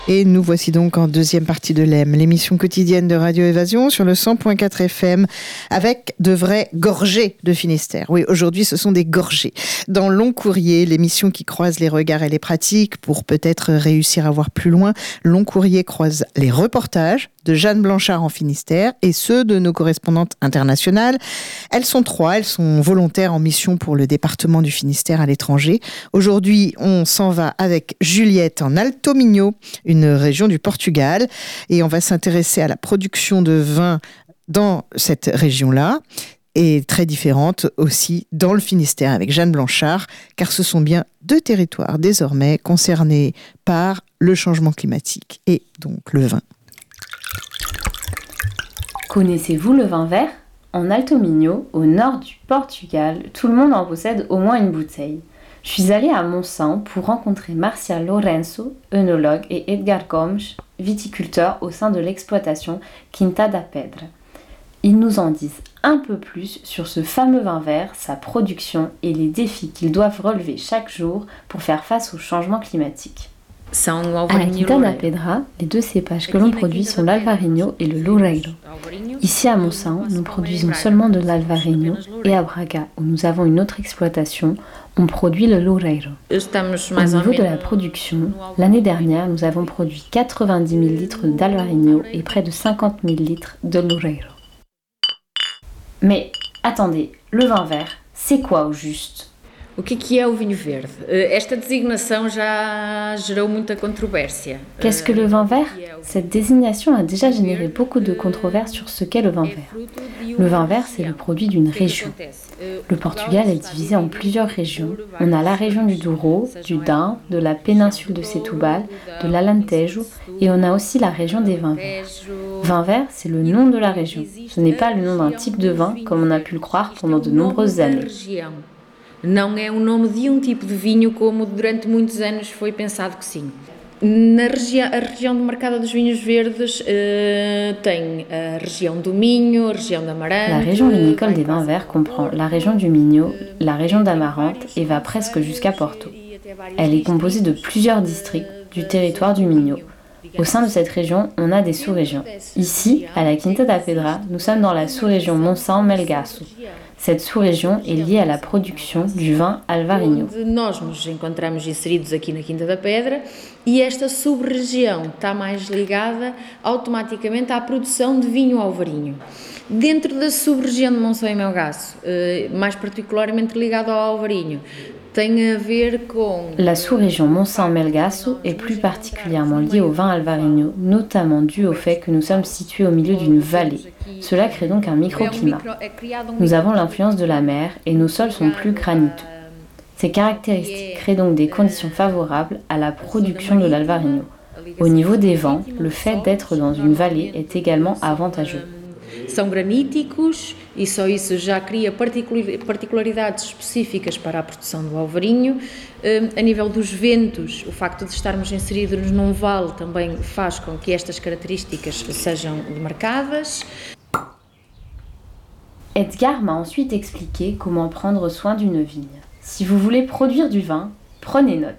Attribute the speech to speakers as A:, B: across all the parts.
A: Et nous voici donc en deuxième partie de l'EM, l'émission quotidienne de Radio Évasion sur le 100.4 FM avec de vraies gorgées de Finistère. Oui, aujourd'hui ce sont des gorgées. Dans Long Courrier, l'émission qui croise les regards et les pratiques pour peut-être réussir à voir plus loin, Long Courrier croise les reportages de Jeanne Blanchard en Finistère et ceux de nos correspondantes internationales. Elles sont 3, elles sont volontaires en mission pour le département du Finistère à l'étranger. Aujourd'hui, on s'en va avec Juliette en Alto Minho, une région du Portugal, et on va s'intéresser à la production de vin dans cette région-là, et très différente aussi dans le Finistère avec Jeanne Blanchard, car ce sont bien 2 territoires désormais concernés par le changement climatique et donc le vin.
B: Connaissez-vous le vin vert ? En Alto Minho, au nord du Portugal, tout le monde en possède au moins une bouteille. Je suis allée à Monção pour rencontrer Marcia Lourenço, œnologue, et Edgar Gomes, viticulteur au sein de l'exploitation Quinta da Pedra. Ils nous en disent un peu plus sur ce fameux vin vert, sa production et les défis qu'ils doivent relever chaque jour pour faire face au changement climatique. À la Quinta da Pedra, les 2 cépages que l'on produit sont l'Alvarinho et le Loureiro. Ici à Monção, nous produisons seulement de l'Alvarinho et à Braga, où nous avons une autre exploitation, on produit le Loureiro. Au niveau de la production, l'année dernière, nous avons produit 90 000 litres d'Alvarinho et près de 50 000 litres de Loureiro. Mais attendez, le vin vert, c'est quoi au juste ?
C: O que é o vinho verde? Esta designação já gerou muita controvérsia.
B: Qu'est-ce que le vin vert ? Cette désignation a déjà généré beaucoup de controverses sur ce qu'est le vin vert. Le vin vert, c'est le produit d'une région. Le Portugal est divisé en plusieurs régions. On a la région du Douro, du Dão, de la péninsule de Setúbal, de l'Alentejo, et on a aussi la région des vins verts. Vin vert, c'est le nom de la région. Ce n'est pas le nom d'un type de vin comme on a pu le croire pendant de nombreuses années.
C: Não é o nome de tipo de vinho como durante muitos anos foi pensado que sim. A região demarcada dos vinhos verdes tem a região do Minho, a região da Amarante.
B: La région vinicole des vins verts comprend la région du Minho, la région d'Amarante et va presque jusqu'à Porto. Elle est composée de plusieurs districts du territoire du Minho. Au sein de cette région, on a des sous-régions. Ici, à la Quinta da Pedra, nous sommes dans la sous-région Monção-Melgaço. Cette sous-région est liée à la production du vin Alvarinho.
C: Nós nos encontramos inseridos aqui na Quinta da Pedra e esta sub-região está mais ligada automaticamente à produção de vinho alvarinho. Dentro da sub-região de Monção e Melgaço, mais particularmente ligado ao alvarinho, tem a ver com...
B: La sous-région Monção-Melgaço est plus particulièrement liée au vin Alvarinho, notamment dû au fait que nous sommes situés au milieu d'une vallée. Cela crée donc un microclimat. Nous avons l'influence de la mer et nos sols sont plus graniteux. Ces caractéristiques créent donc des conditions favorables à la production de l'Alvarinho. Au niveau des vents, le fait d'être dans une vallée est également avantageux.
C: São graníticos e só isso já cria particularidades específicas para a produção do alvarinho. A nível dos ventos, o facto de estarmos inseridos num vale também faz com que estas características sejam demarcadas.
B: Edgar m'a ensuite expliqué comment prendre soin d'une vigne. Si vous voulez produire du vin, prenez note.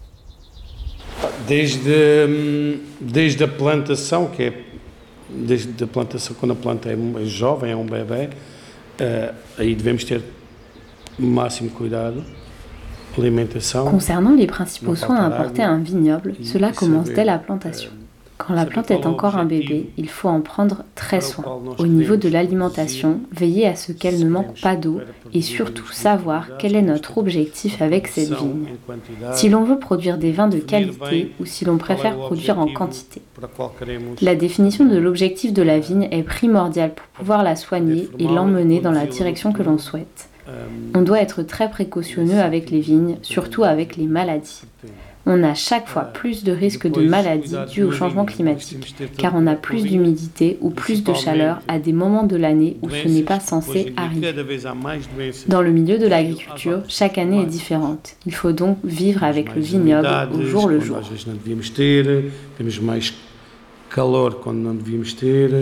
D: Desde a plantação, que é desde a plantação, quando a planta é jovem, é bebé, aí devemos ter o máximo cuidado, alimentação.
B: Concernant les principaux soins à apporter à un vignoble, cela commence dès la plantation. Quand la plante est encore un bébé, il faut en prendre très soin. Au niveau de l'alimentation, veiller à ce qu'elle ne manque pas d'eau et surtout savoir quel est notre objectif avec cette vigne. Si l'on veut produire des vins de qualité ou si l'on préfère produire en quantité. La définition de l'objectif de la vigne est primordiale pour pouvoir la soigner et l'emmener dans la direction que l'on souhaite. On doit être très précautionneux avec les vignes, surtout avec les maladies. On a chaque fois plus de risques de maladies dues au changement climatique, car on a plus d'humidité ou plus de chaleur à des moments de l'année où ce n'est pas censé arriver. Dans le milieu de l'agriculture, chaque année est différente. Il faut donc vivre avec le vignoble au jour le jour.
D: Temos mais calor quando não devíamos ter,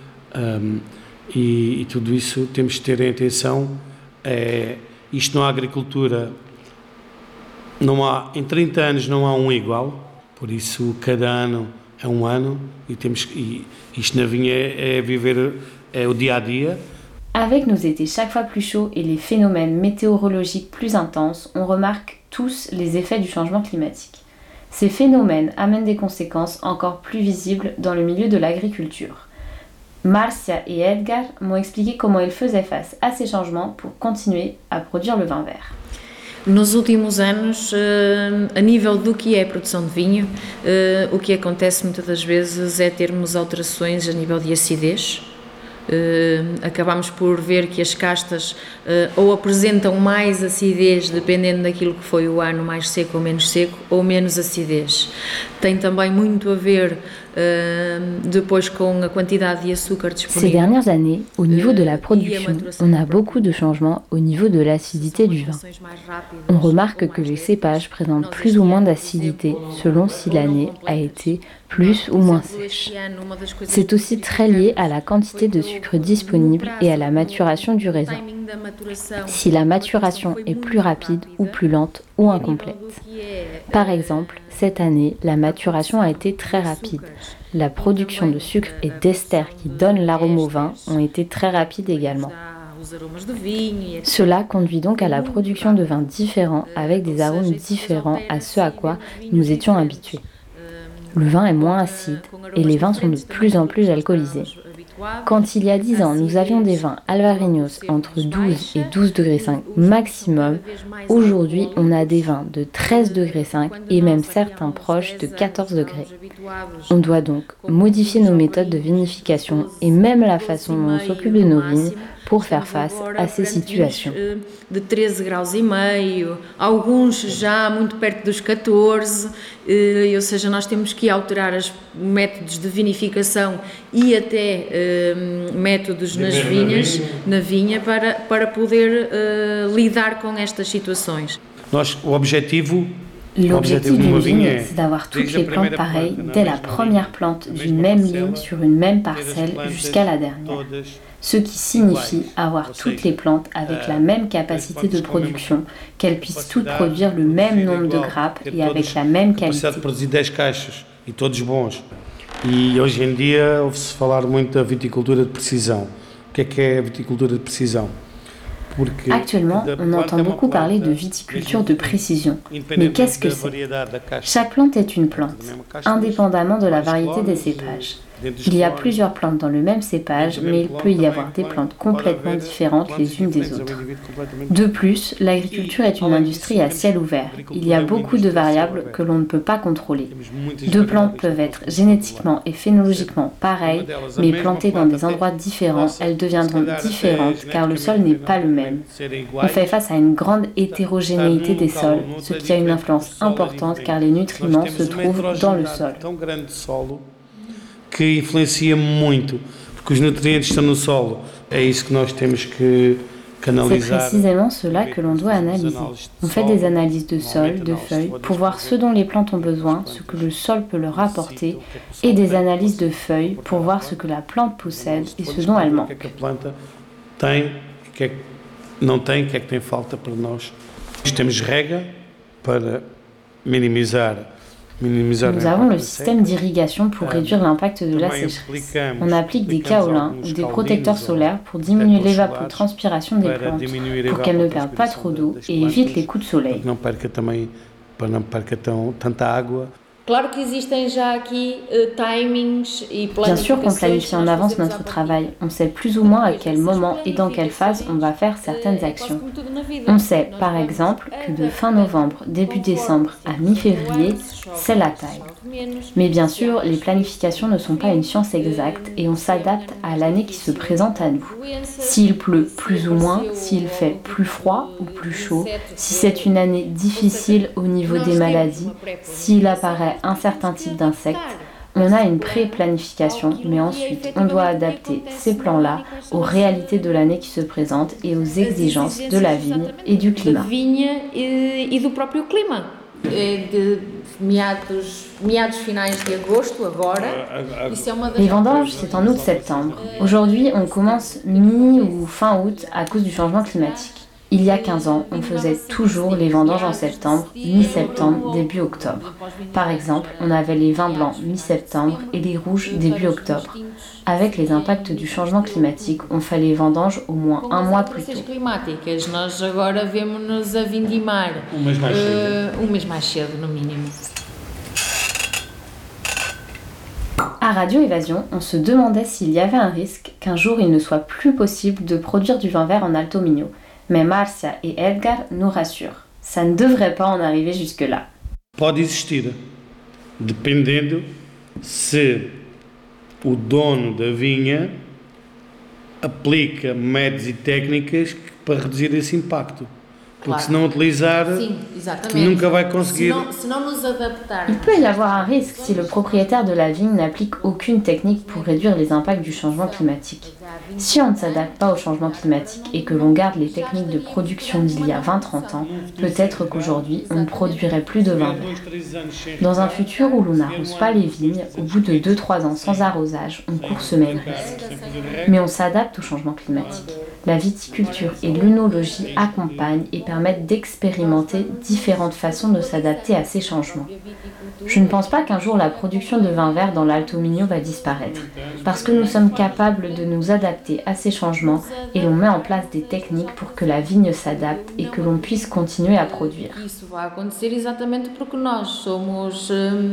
D: e tudo isso temos de ter em atenção. Isto na agricultura, não há, em 30 anos não há igual, Por isso, cada ano é ano e isto na vinha é viver o dia a dia.
B: Avec nos étés chaque fois plus chauds et les phénomènes météorologiques plus intenses, on remarque tous les effets du changement climatique. Ces phénomènes amènent des conséquences encore plus visibles dans le milieu de l'agriculture. Marcia et Edgar m'ont expliqué comment ils faisaient face à ces changements pour continuer à produire le vin vert.
C: Nos últimos anos, a nível do que é a produção de vinho, o que acontece muitas das vezes é termos alterações a nível de acidez. Acabamos por ver que as castas ou apresentam mais acidez, dependendo daquilo que foi o ano, mais seco ou menos seco, ou menos acidez. Tem também muito a ver depois com a quantidade de açúcar disponível.
B: Ces dernières années, au niveau de la production, on a beaucoup de changements au niveau de l'acidité du vin. On remarque que les cépages présentent plus ou moins d'acidité selon si l'année a été plus ou moins sèche. C'est aussi très lié à la quantité de sucre disponible et à la maturation du raisin. Si la maturation est plus rapide ou plus lente ou incomplète. Par exemple, cette année, la maturation a été très rapide. La production de sucre et d'ester qui donnent l'arôme au vin ont été très rapides également. Cela conduit donc à la production de vins différents avec des arômes différents à ce à quoi nous étions habitués. Le vin est moins acide et les vins sont de plus en plus alcoolisés. Quand il y a 10 ans, nous avions des vins alvarinhos entre 12 et 12 degrés 5 maximum, aujourd'hui on a des vins de 13 degrés 5 et même certains proches de 14 degrés. On doit donc modifier nos méthodes de vinification et même la façon dont on s'occupe de nos vignes pour faire face à ces situations.
C: De 13 graus e meio, alguns já muito perto dos 14, ou seja, nós temos que alterar os métodos de vinificação e até métodos nas vinhas, na vinha para poder lidar com estas situações.
B: L'objectif d'une vigne, c'est d'avoir toutes les plantes pareilles dès la première plante d'une même ligne sur une même parcelle jusqu'à la dernière. Ce qui signifie avoir toutes les plantes avec la même capacité de production, qu'elles puissent toutes produire le même nombre de grappes et avec la même qualité.
D: E todos bons. E hoje em dia ouve-se falar muito da viticultura de precisão. O que é a viticultura de precisão?
B: Actuellement, on entend beaucoup parler de viticulture de précision. Mais qu'est-ce que c'est? Chaque plante est une plante, indépendamment de la variété des cépages. Il y a plusieurs plantes dans le même cépage, mais il peut y avoir des plantes complètement différentes les unes des autres. De plus, l'agriculture est une industrie à ciel ouvert. Il y a beaucoup de variables que l'on ne peut pas contrôler. Deux plantes peuvent être génétiquement et phénologiquement pareilles, mais plantées dans des endroits différents, elles deviendront différentes car le sol n'est pas le même. On fait face à une grande hétérogénéité des sols, ce qui a une influence importante car les nutriments se trouvent dans le sol.
D: Que influencia muito, porque os nutrientes estão no solo. É isso que nós temos que canalizar.
B: C'est précisément cela que l'on doit analyser. On fait des analyses de sol, de feuilles, pour voir ce dont les plantes ont besoin, ce que le sol peut leur apporter, et des analyses de feuilles pour voir ce que la plante possède et ce dont elle manque.
D: O que a planta tem, o que não tem, o que é que tem falta para nós. Temos rega para minimizar.
B: Nous avons le système d'irrigation pour réduire l'impact de la sécheresse. On applique des kaolins ou des protecteurs solaires pour diminuer l'évapotranspiration des plantes, pour qu'elles ne perdent pas trop d'eau et évitent les coups de soleil.
C: Claro que existem já aqui timings e
B: Bien sûr qu'on planifie en avance notre travail. On sait plus ou moins à quel moment et dans quelle phase on va faire certaines actions. On sait, par exemple, que de fin novembre, début décembre à mi-février, c'est la taille. Mais bien sûr, les planifications ne sont pas une science exacte et on s'adapte à l'année qui se présente à nous. S'il pleut plus ou moins, s'il fait plus froid ou plus chaud, si c'est une année difficile au niveau des maladies, s'il apparaît un certain type d'insectes, on a une pré-planification, mais ensuite on doit adapter ces plans-là aux réalités de l'année qui se présente et aux exigences de la vigne et du climat. Les vendanges, c'est en août-septembre. Aujourd'hui, on commence mi- ou fin août à cause du changement climatique. Il y a 15 ans, on faisait toujours les vendanges en septembre, mi-septembre, début octobre. Par exemple, on avait les vins blancs mi-septembre et les rouges début octobre. Avec les impacts du changement climatique, on fait les vendanges au moins un mois plus tôt.
C: Nós agora vemos-nos a vindimar mês mais cedo, no mínimo.
B: À Radio Évasion, on se demandait s'il y avait un risque qu'un jour il ne soit plus possible de produire du vin vert en Alto Minho. Mais Márcia et Edgar nous rassurent. Ça ne devrait pas en arriver jusque-là.
D: Pode existir, dependendo se o dono da vinha aplica métodos e técnicas para reduzir esse impacto. Porque se não utilizar, nunca vai conseguir.
C: Se não nos adaptar.
B: Il peut y avoir un risque si le propriétaire de la vigne n'applique aucune technique pour réduire les impacts du changement climatique. Si on ne s'adapte pas au changement climatique et que l'on garde les techniques de production d'il y a 20-30 ans, peut-être qu'aujourd'hui on ne produirait plus de vin vert. Dans un futur où l'on n'arrose pas les vignes, au bout de 2-3 ans sans arrosage, on court ce même risque. Mais on s'adapte au changement climatique. La viticulture et l'œnologie accompagnent et permettent d'expérimenter différentes façons de s'adapter à ces changements. Je ne pense pas qu'un jour la production de vin vert dans l'Alto Minho va disparaître, parce que nous sommes capables de nous adapter à ces changements et l'on met en place des techniques pour que la vigne s'adapte et que l'on puisse continuer à produire.
C: Isso vai acontecer exatamente porque nós somos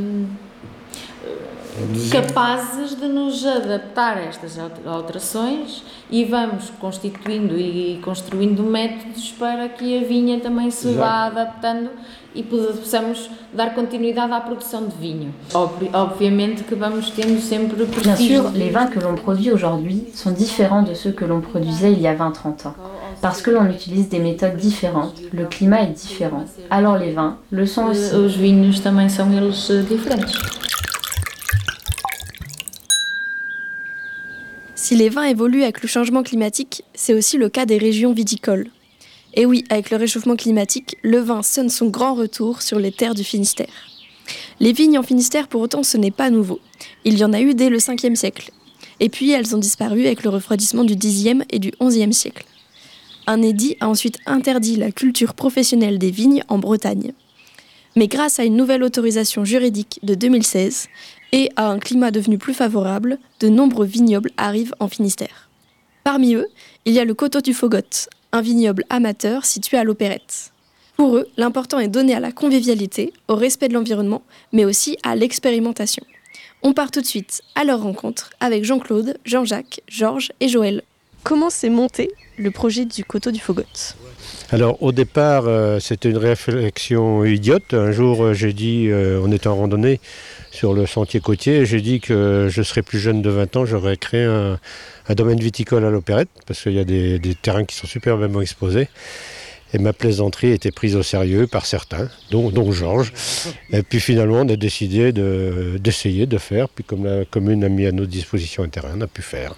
C: capazes de nos adaptar a estas alterações e vamos constituindo e construindo métodos para que a vinha também se vá adaptando e possamos dar continuidade à produção de vinho. Obviamente que vamos tendo sempre
B: Bien sûr, les vins que l'on produit aujourd'hui sont différents de ceux que l'on produisait il y a 20-30 ans. Parce que l'on utilise des méthodes différentes, le climat est différent. Alors les vins le sont aussi.
C: Os vinhos também são eles diferentes.
E: Si les vins évoluent avec le changement climatique, c'est aussi le cas des régions viticoles. Et oui, avec le réchauffement climatique, le vin sonne son grand retour sur les terres du Finistère. Les vignes en Finistère, pour autant, ce n'est pas nouveau. Il y en a eu dès le 5e siècle. Et puis, elles ont disparu avec le refroidissement du 10e et du 11e siècle. Un édit a ensuite interdit la culture professionnelle des vignes en Bretagne. Mais grâce à une nouvelle autorisation juridique de 2016 et à un climat devenu plus favorable, de nombreux vignobles arrivent en Finistère. Parmi eux, il y a le Coteau du Fogot, un vignoble amateur situé à l'Opérette. Pour eux, l'important est donné à la convivialité, au respect de l'environnement, mais aussi à l'expérimentation. On part tout de suite à leur rencontre avec Jean-Claude, Jean-Jacques, Georges et Joël. Comment s'est monté le projet du Coteau du Fogot ?
F: Alors au départ, c'était une réflexion idiote. Un jour, j'ai dit, on était en randonnée sur le sentier côtier, j'ai dit que je serais plus jeune de 20 ans, j'aurais créé un domaine viticole à l'Opérette, parce qu'il y a des terrains qui sont superbement exposés. Et ma plaisanterie était prise au sérieux par certains, dont Georges. Et puis finalement, on a décidé d'essayer de faire. Puis comme la commune a mis à notre disposition un terrain, on a pu faire.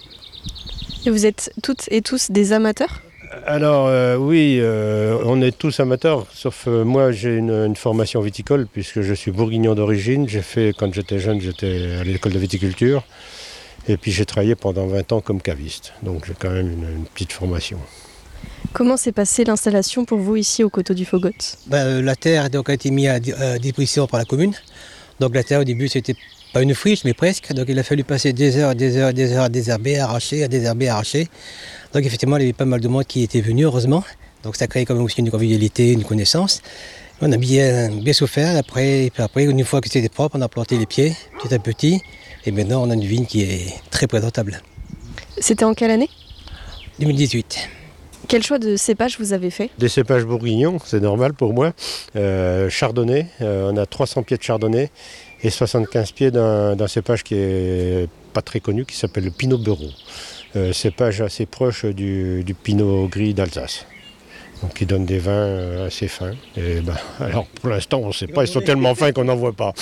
E: Et vous êtes toutes et tous des amateurs ?
F: Alors oui, on est tous amateurs, sauf moi j'ai une formation viticole puisque je suis bourguignon d'origine. J'ai fait, quand j'étais jeune, j'étais à l'école de viticulture. Et puis j'ai travaillé pendant 20 ans comme caviste. Donc j'ai quand même une petite formation.
E: Comment s'est passée l'installation pour vous ici au Coteau du Fogot ?
G: La terre donc, a été mise à disposition par la commune. Donc la terre au début c'était pas une friche mais presque. Donc il a fallu passer des heures à désherber, à arracher. Donc effectivement il y avait pas mal de monde qui était venu heureusement. Donc ça crée quand même aussi une convivialité, une connaissance. On a bien souffert. Après, une fois que c'était propre, on a planté les pieds petit à petit. Et maintenant on a une vigne qui est très présentable.
E: C'était en quelle année ?
G: 2018.
E: Quel choix de cépage vous avez fait ?
F: Des cépages bourguignons, c'est normal pour moi. Chardonnay, on a 300 pieds de chardonnay et 75 pieds d'un cépage qui est pas très connu, qui s'appelle le Pinot Bureau. Cépage assez proche du Pinot Gris d'Alsace. Donc qui donne des vins assez fins. Et alors pour l'instant on ne sait pas, ils sont tellement fins qu'on n'en voit pas.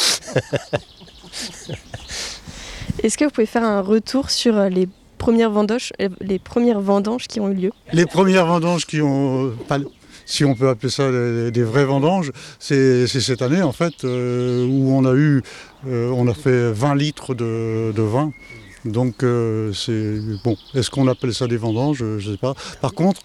E: Est-ce que vous pouvez faire un retour sur les premières vendanges qui ont eu lieu ?
H: Les premières vendanges qui ont, si on peut appeler ça des vraies vendanges, c'est cette année en fait où on a fait 20 litres de vin Donc c'est bon. Est-ce qu'on appelle ça des vendanges? Je ne sais pas. Par contre,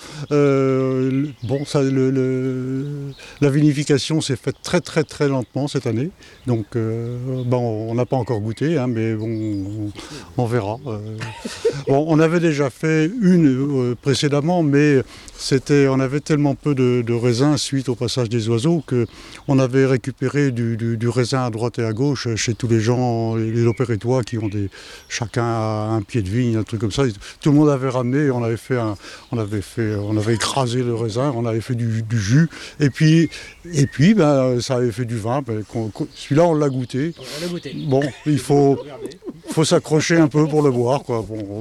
H: la vinification s'est faite très très très lentement cette année. Donc on n'a pas encore goûté, hein, mais bon, on verra. On avait déjà fait une précédemment, mais on avait tellement peu de raisins suite au passage des oiseaux qu'on avait récupéré du raisin à droite et à gauche chez tous les gens, les Lopérétois qui ont chacun un pied de vigne, un truc comme ça. Tout le monde avait ramené, on avait écrasé le raisin, on avait fait du jus, et puis ça avait fait du vin. Celui-là, on l'a goûté. Bon, il faut s'accrocher un peu pour le boire, quoi.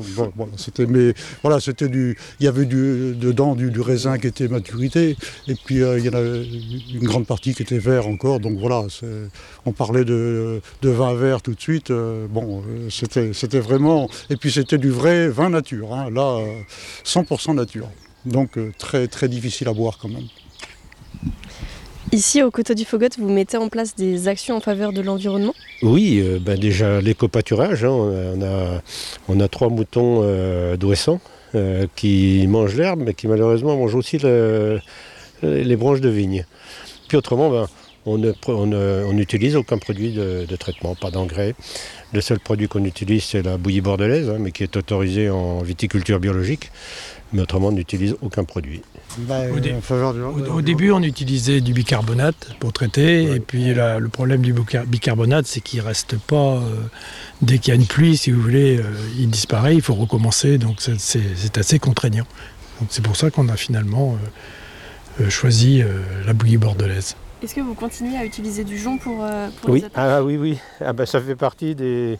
H: Il y avait dedans du raisin qui était maturité, et puis il y en a une grande partie qui était vert encore. Donc voilà, on parlait de vin vert tout de suite. C'était vraiment, et puis c'était du vrai vin nature, hein. Là 100% nature. Donc très très difficile à boire quand même.
E: Ici, au Coteau du Phogot, vous mettez en place des actions en faveur de l'environnement?
F: Oui, déjà l'éco-pâturage, hein, on a 3 moutons d'Ouessant qui mangent l'herbe, mais qui malheureusement mangent aussi les branches de vigne. Puis autrement, on n'utilise aucun produit de traitement, pas d'engrais. Le seul produit qu'on utilise, c'est la bouillie bordelaise, hein, mais qui est autorisée en viticulture biologique. Mais autrement, on n'utilise aucun produit.
I: Au début, on utilisait du bicarbonate pour traiter, ouais. Et puis le problème du bicarbonate, c'est qu'il ne reste pas, dès qu'il y a une pluie, si vous voulez, il disparaît, il faut recommencer, donc c'est assez contraignant. Donc c'est pour ça qu'on a finalement choisi la bouillie bordelaise.
E: Est-ce que vous continuez à utiliser du jonc pour
F: oui.
E: les attaques?
F: Oui. Ça fait partie des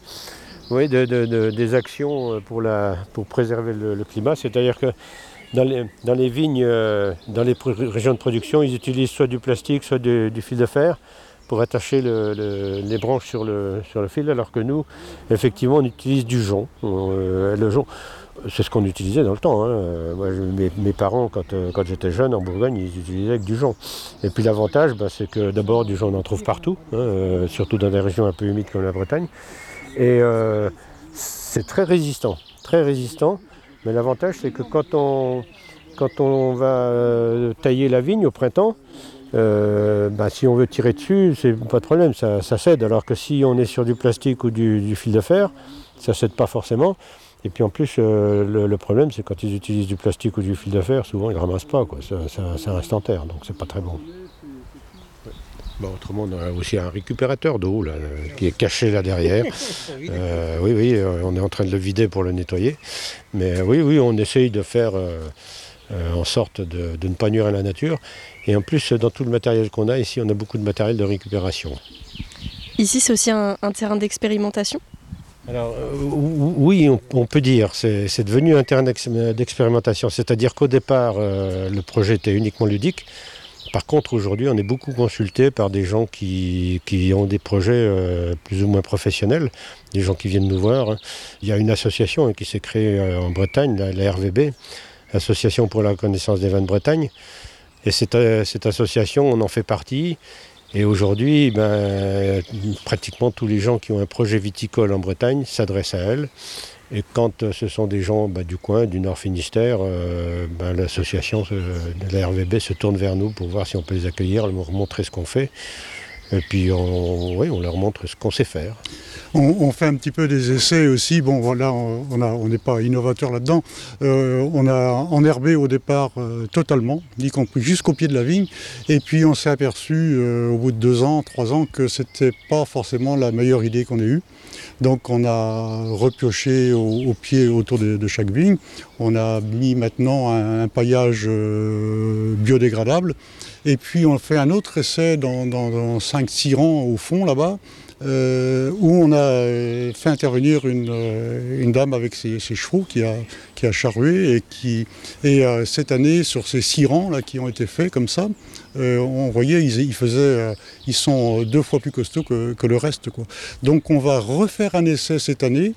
F: actions pour préserver le climat. C'est-à-dire que dans les vignes, dans les régions de production, ils utilisent soit du plastique, soit du fil de fer pour attacher les branches sur le fil, alors que nous, effectivement, on utilise du jonc. Le jonc, c'est ce qu'on utilisait dans le temps, hein. Moi, mes parents, quand j'étais jeune en Bourgogne, ils utilisaient avec du jonc. Et puis l'avantage, c'est que d'abord, du jonc, on en trouve partout, hein, surtout dans des régions un peu humides comme la Bretagne. Et c'est très résistant. Mais l'avantage, c'est que quand on va tailler la vigne au printemps, si on veut tirer dessus, c'est pas de problème, ça cède. Alors que si on est sur du plastique ou du fil de fer, ça cède pas forcément. Et puis en plus, le problème, c'est quand ils utilisent du plastique ou du fil de fer, souvent ils ne ramassent pas, quoi. Ça reste en terre, donc c'est pas très bon. Autrement, on a aussi un récupérateur d'eau là, qui est caché là derrière. Oui, on est en train de le vider pour le nettoyer. Mais oui, on essaye de faire en sorte de ne pas nuire à la nature. Et en plus, dans tout le matériel qu'on a ici, on a beaucoup de matériel de récupération.
E: Ici, c'est aussi un terrain d'expérimentation?
F: Alors, oui, on peut dire. C'est devenu un terrain d'expérimentation. C'est-à-dire qu'au départ, le projet était uniquement ludique. Par contre, aujourd'hui, on est beaucoup consulté par des gens qui ont des projets plus ou moins professionnels, des gens qui viennent nous voir. Il y a une association qui s'est créée en Bretagne, la RVB, Association pour la reconnaissance des vins de Bretagne. Et cette association, on en fait partie. Et aujourd'hui, pratiquement tous les gens qui ont un projet viticole en Bretagne s'adressent à elle. Et quand ce sont des gens du coin, du Nord Finistère, l'association de la RVB se tourne vers nous pour voir si on peut les accueillir, leur montrer ce qu'on fait. Et puis on leur montre ce qu'on sait faire.
H: On fait un petit peu des essais aussi. Bon, voilà, on n'est pas innovateur là-dedans. On a enherbé au départ totalement, y compris jusqu'au pied de la vigne. Et puis on s'est aperçu au bout de 2 ans, 3 ans, que c'était pas forcément la meilleure idée qu'on ait eue. Donc on a repioché au pied autour de chaque vigne. On a mis maintenant un paillage biodégradable. Et puis on fait un autre essai dans 5-6 rangs au fond là-bas, où on a fait intervenir une dame avec ses chevaux qui a charrué et cette année sur ces 6 rangs là qui ont été faits comme ça, on voyait ils sont 2 fois plus costauds que le reste, quoi. Donc on va refaire un essai cette année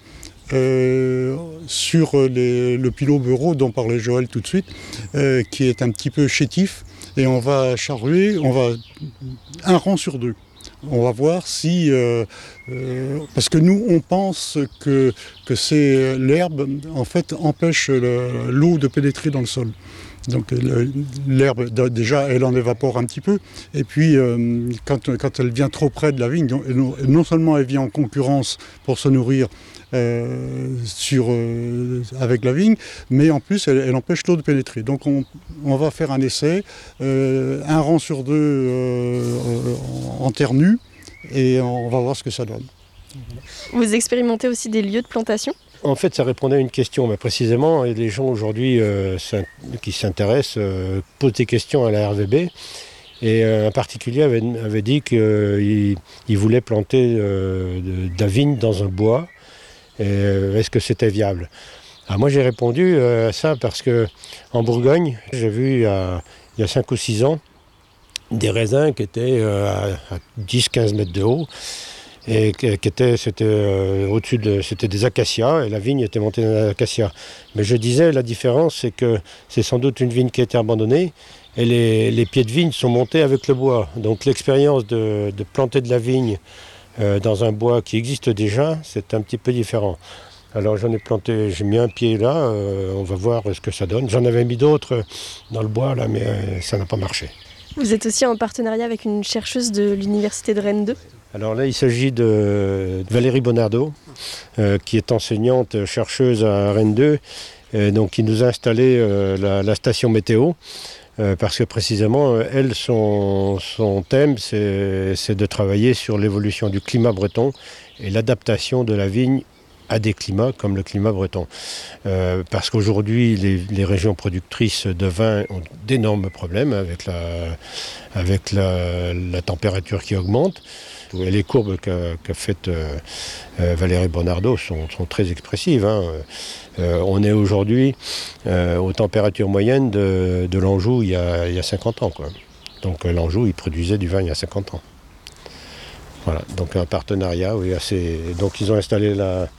H: sur le pilot bureau dont parlait Joël tout de suite, qui est un petit peu chétif, et on va charruer, un rang sur 2. On va voir si... parce que nous, on pense que c'est l'herbe, en fait, empêche l'eau de pénétrer dans le sol. Donc l'herbe, déjà, elle en évapore un petit peu. Et puis, quand elle vient trop près de la vigne, non seulement elle vient en concurrence pour se nourrir avec la vigne, mais en plus, elle empêche l'eau de pénétrer. Donc on va faire un essai, un rang sur deux en terre nue, et on va voir ce que ça donne.
E: Vous expérimentez aussi des lieux de plantation ?
F: En fait, ça répondait à une question, mais précisément, et les gens aujourd'hui qui s'intéressent posent des questions à la RVB, et un particulier avait dit qu'il voulait planter de la vigne dans un bois, et est-ce que c'était viable ? Alors moi j'ai répondu à ça parce qu'en Bourgogne, j'ai vu il y a 5 ou 6 ans, des raisins qui étaient à 10-15 mètres de haut, et c'était au-dessus c'était des acacias, et la vigne était montée dans les acacias. Mais je disais, la différence, c'est que c'est sans doute une vigne qui a été abandonnée, et les pieds de vigne sont montés avec le bois. Donc l'expérience de planter de la vigne dans un bois qui existe déjà, c'est un petit peu différent. Alors j'ai mis un pied là, on va voir ce que ça donne. J'en avais mis d'autres dans le bois là, mais ça n'a pas marché.
E: Vous êtes aussi en partenariat avec une chercheuse de l'université de Rennes 2 ?
F: Alors là, il s'agit de Valérie Bonardo, qui est enseignante chercheuse à Rennes 2, donc qui nous a installé la station météo, parce que précisément, elle, son thème, c'est de travailler sur l'évolution du climat breton et l'adaptation de la vigne à des climats comme le climat breton. Parce qu'aujourd'hui, les régions productrices de vin ont d'énormes problèmes avec la température qui augmente. Et les courbes qu'a faites Valérie Bonardo sont très expressives. On est aujourd'hui aux températures moyennes de l'Anjou il y a 50 ans. Donc l'Anjou, il produisait du vin il y a 50 ans. Voilà, donc un partenariat, oui, assez. Donc ils ont installé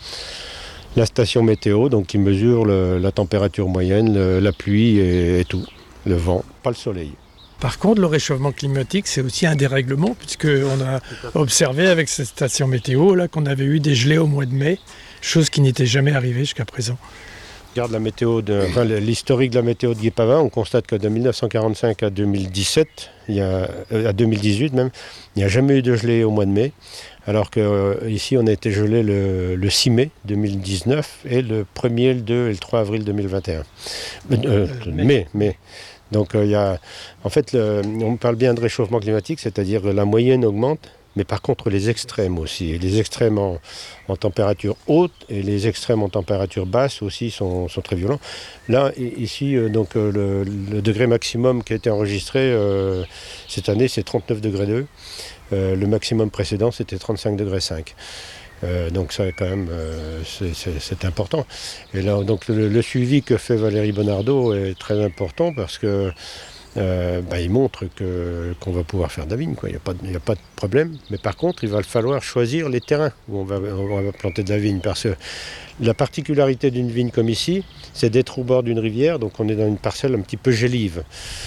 F: la station météo, donc qui mesure la température moyenne, la pluie et tout, le vent, pas le soleil.
I: Par contre, le réchauffement climatique, c'est aussi un dérèglement, puisqu'on a observé avec cette station météo là, qu'on avait eu des gelées au mois de mai, chose qui n'était jamais arrivée jusqu'à présent.
F: Regarde la météo l'historique de la météo de Guy Pavin, on constate que de 1945 à 2017, à 2018 même, il n'y a jamais eu de gelée au mois de mai, alors qu'ici on a été gelé le 6 mai 2019 et le 1er, le 2 et le 3 avril 2021. Mai. Donc en fait, on parle bien de réchauffement climatique, c'est-à-dire que la moyenne augmente, mais par contre les extrêmes aussi. Et les extrêmes en température haute et les extrêmes en température basse aussi sont très violents. Là, ici, donc, le degré maximum qui a été enregistré cette année, c'est 39 degrés 2. Le maximum précédent, c'était 35 degrés 5. Donc ça quand même c'est important. Et là donc le suivi que fait Valérie Bonardo est très important parce que il montre qu'on va pouvoir faire de la vigne, quoi. Il n'y a pas de problème. Mais par contre, il va falloir choisir les terrains où on va planter de la vigne. Parce que la particularité d'une vigne comme ici, c'est d'être au bord d'une rivière. Donc on est dans une parcelle un petit peu gélive.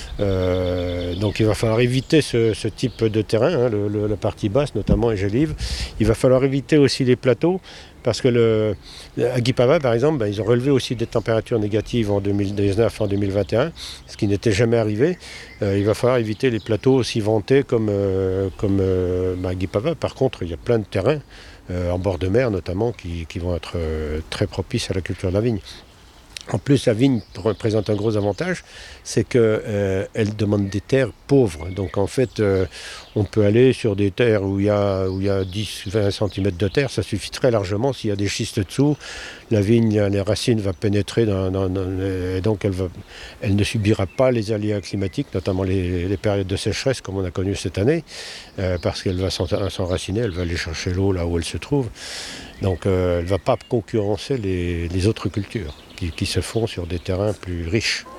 F: Donc il va falloir éviter ce type de terrain. La partie basse notamment est gélive. Il va falloir éviter aussi les plateaux. Parce que à Guy Pavin, par exemple, ils ont relevé aussi des températures négatives en 2019, en 2021, ce qui n'était jamais arrivé. Il va falloir éviter les plateaux aussi ventés comme Guy Pavin. Par contre, il y a plein de terrains, en bord de mer notamment, qui vont être très propices à la culture de la vigne. En plus, la vigne présente un gros avantage, c'est qu'elle demande des terres pauvres. Donc en fait, on peut aller sur des terres où il y a 10-20 cm de terre, ça suffit très largement. S'il y a des schistes dessous, la vigne, les racines vont pénétrer et donc elle ne subira pas les aléas climatiques, notamment les périodes de sécheresse comme on a connu cette année, parce qu'elle va s'enraciner, elle va aller chercher l'eau là où elle se trouve. Donc elle ne va pas concurrencer les autres cultures qui se font sur des terrains plus riches.